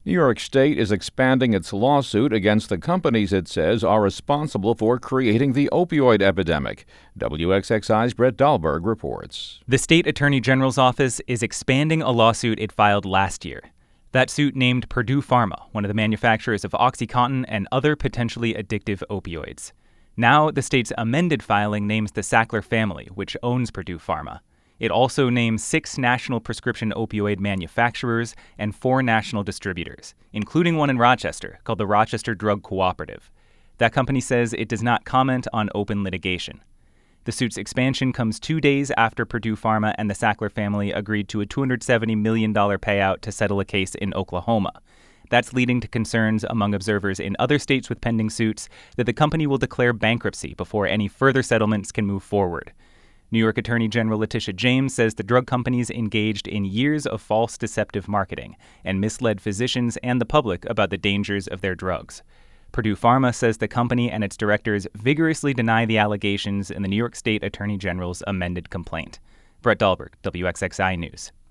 New York State is expanding its lawsuit against the companies it says are responsible for creating the opioid epidemic. WXXI's Brett Dahlberg reports. The state attorney general's office is expanding a lawsuit it filed last year. That suit named Purdue Pharma, one of the manufacturers of OxyContin and other potentially addictive opioids. Now, the state's amended filing names the Sackler family, which owns Purdue Pharma. It also names 6 national prescription opioid manufacturers and 4 national distributors, including one in Rochester called the Rochester Drug Cooperative. That company says it does not comment on open litigation. The suit's expansion comes 2 days after Purdue Pharma and the Sackler family agreed to a $270 million payout to settle a case in Oklahoma. That's leading to concerns among observers in other states with pending suits that the company will declare bankruptcy before any further settlements can move forward. New York Attorney General Letitia James says the drug companies engaged in years of false deceptive marketing and misled physicians and the public about the dangers of their drugs. Purdue Pharma says the company and its directors vigorously deny the allegations in the New York State Attorney General's amended complaint. Brett Dahlberg, WXXI News.